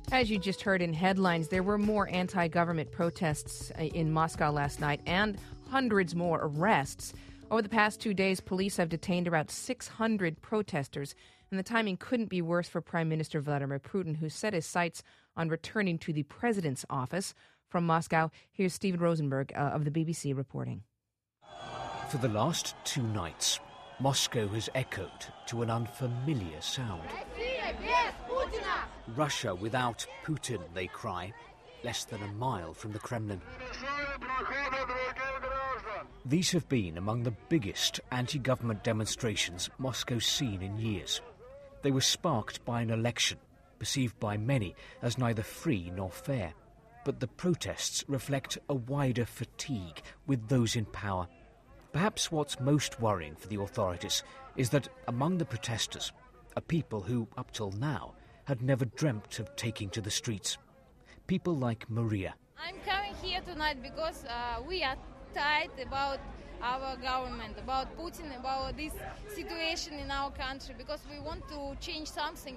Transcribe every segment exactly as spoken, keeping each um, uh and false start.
As you just heard in headlines, there were more anti-government protests in Moscow last night and hundreds more arrests. Over the past two days, police have detained about six hundred protesters, and the timing couldn't be worse for Prime Minister Vladimir Putin, who set his sights on returning to the president's office. From Moscow, here's Stephen Rosenberg uh, of the B B C reporting. For the last two nights, Moscow has echoed to an unfamiliar sound. Russia without Putin, they cry, less than a mile from the Kremlin. These have been among the biggest anti-government demonstrations Moscow's seen in years. They were sparked by an election, perceived by many as neither free nor fair. But the protests reflect a wider fatigue with those in power. Perhaps what's most worrying for the authorities is that among the protesters are people who, up till now, had never dreamt of taking to the streets. People like Maria. I'm coming here tonight because uh, we are tired about our government, about Putin, about this situation in our country, because we want to change something.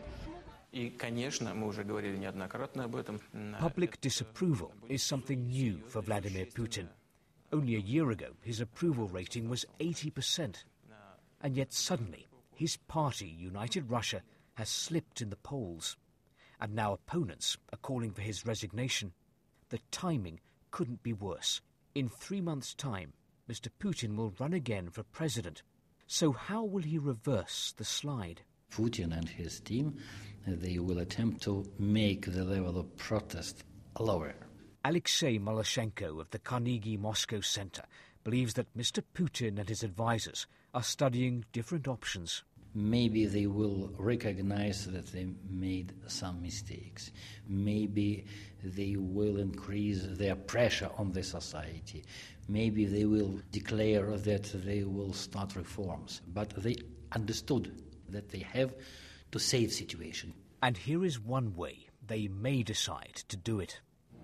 Public disapproval is something new for Vladimir Putin. Only a year ago, his approval rating was eighty percent. And yet suddenly, his party, United Russia, has slipped in the polls. And now opponents are calling for his resignation. The timing couldn't be worse. In three months' time, Mister Putin will run again for president. So how will he reverse the slide? Putin and his team, they will attempt to make the level of protest lower. Alexei Moloshenko of the Carnegie Moscow Center believes that Mister Putin and his advisors are studying different options. Maybe they will recognize that they made some mistakes. Maybe they will increase their pressure on the society. Maybe they will declare that they will start reforms. But they understood that they have to save the situation. And here is one way they may decide to do it.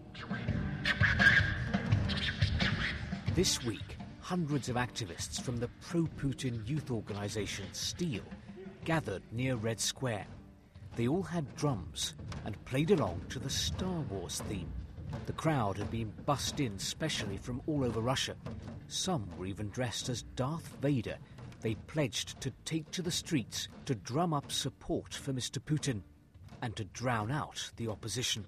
This week, hundreds of activists from the pro-Putin youth organisation STEEL gathered near Red Square. They all had drums and played along to the Star Wars theme. The crowd had been bussed in specially from all over Russia. Some were even dressed as Darth Vader. They pledged to take to the streets to drum up support for Mister Putin and to drown out the opposition.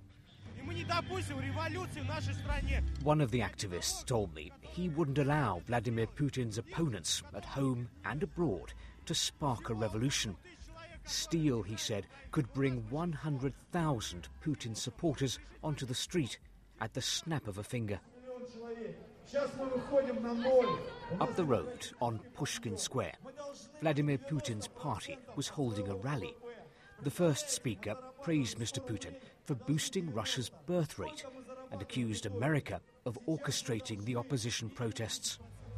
One of the activists told me he wouldn't allow Vladimir Putin's opponents at home and abroad to spark a revolution. STEEL, he said, could bring one hundred thousand Putin supporters onto the street at the snap of a finger. Up the road, on Pushkin Square, Vladimir Putin's party was holding a rally. The first speaker praised Mister Putin for boosting Russia's birth rate and accused America of orchestrating the opposition protests.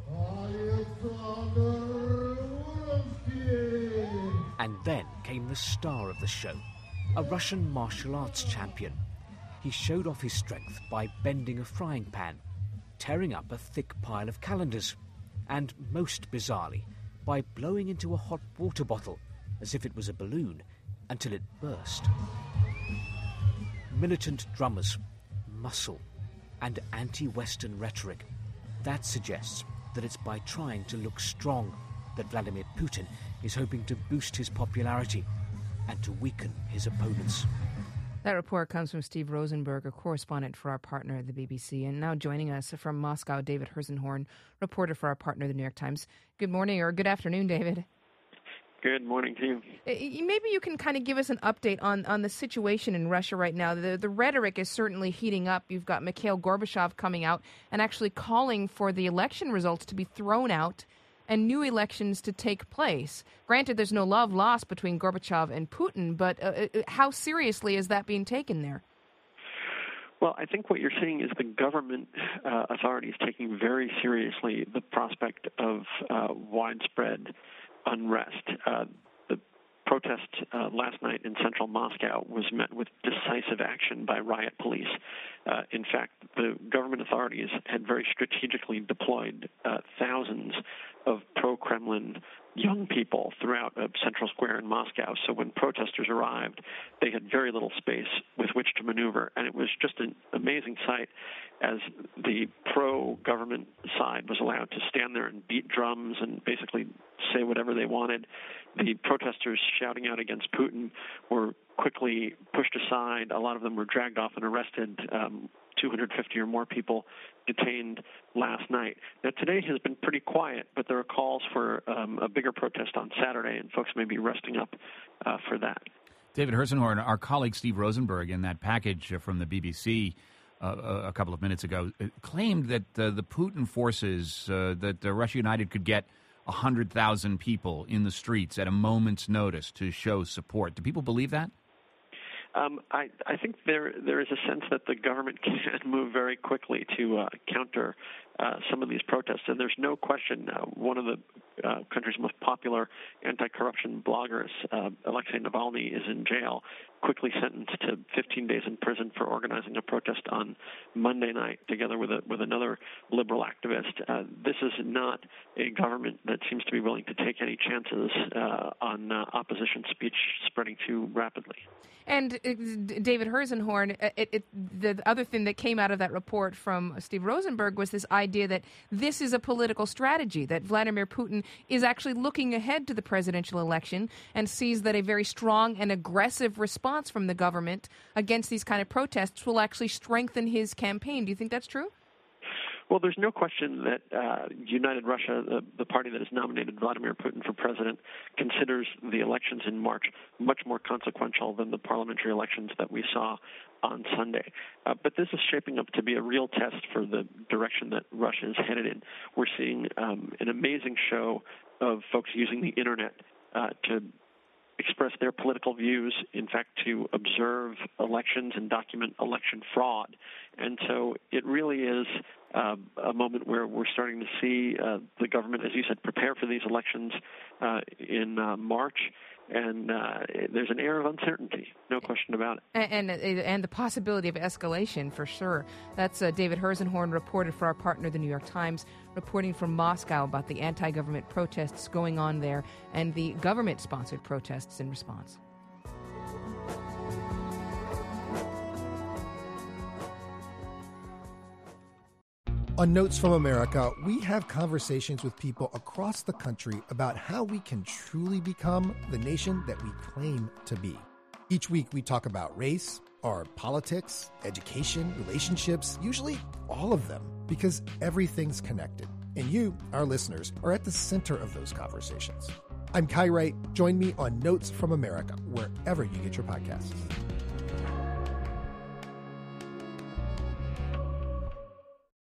And then came the star of the show, a Russian martial arts champion. He showed off his strength by bending a frying pan, tearing up a thick pile of calendars, and, most bizarrely, by blowing into a hot water bottle as if it was a balloon until it burst. Militant drummers, muscle, and anti-Western rhetoric. That suggests that it's by trying to look strong that Vladimir Putin is hoping to boost his popularity and to weaken his opponents. That report comes from Steve Rosenberg, a correspondent for our partner at the B B C. And now joining us from Moscow, David Herzenhorn, reporter for our partner, the New York Times. Good morning, or good afternoon, David. Good morning to you. Maybe you can kind of give us an update on, on the situation in Russia right now. The, the rhetoric is certainly heating up. You've got Mikhail Gorbachev coming out and actually calling for the election results to be thrown out and new elections to take place. Granted, there's no love lost between Gorbachev and Putin, but uh, how seriously is that being taken there? Well, I think what you're seeing is the government uh, authorities taking very seriously the prospect of uh, widespread unrest. Uh, the protest uh, last night in central Moscow was met with decisive action by riot police. Uh, in fact, the government authorities had very strategically deployed uh, thousands of pro-Kremlin young people throughout a central square in Moscow. So when protesters arrived, they had very little space with which to maneuver. And it was just an amazing sight as the pro-government side was allowed to stand there and beat drums and basically say whatever they wanted. The protesters shouting out against Putin were quickly pushed aside. A lot of them were dragged off and arrested. Um, two hundred fifty or more people detained last night. Now, today has been pretty quiet, but there are calls for um, a bigger protest on Saturday, and folks may be resting up uh, for that. David Herzenhorn, our colleague Steve Rosenberg, in that package from the B B C uh, a couple of minutes ago, claimed that uh, the Putin forces, uh, that uh, Russia United could get one hundred thousand people in the streets at a moment's notice to show support. Do people believe that? Um, I, I think there there is a sense that the government can move very quickly to uh, counter uh, some of these protests. And there's no question uh, one of the uh, country's most popular anti-corruption bloggers, uh, Alexei Navalny, is in jail, quickly sentenced to fifteen days in prison for organizing a protest on Monday night together with a, with another liberal activist. Uh, this is not a government that seems to be willing to take any chances uh, on uh, opposition speech spreading too rapidly. And uh, David Herzenhorn, it, it, the other thing that came out of that report from Steve Rosenberg was this idea that this is a political strategy, that Vladimir Putin is actually looking ahead to the presidential election and sees that a very strong and aggressive response from the government against these kind of protests will actually strengthen his campaign. Do you think that's true? Well, there's no question that uh, United Russia, the, the party that has nominated Vladimir Putin for president, considers the elections in March much more consequential than the parliamentary elections that we saw on Sunday. Uh, but this is shaping up to be a real test for the direction that Russia is headed in. We're seeing um, an amazing show of folks using the internet uh, to express their political views, in fact, to observe elections and document election fraud. And so it really is uh, a moment where we're starting to see uh, the government, as you said, prepare for these elections uh, in uh, March. And uh, there's an air of uncertainty, no question about it. And and, and the possibility of escalation, for sure. That's uh, David Herzenhorn, reported for our partner, The New York Times, reporting from Moscow about the anti-government protests going on there and the government-sponsored protests in response. On Notes from America, we have conversations with people across the country about how we can truly become the nation that we claim to be. Each week we talk about race, our politics, education, relationships, usually all of them, because everything's connected. And you, our listeners, are at the center of those conversations. I'm Kai Wright. Join me on Notes from America, wherever you get your podcasts.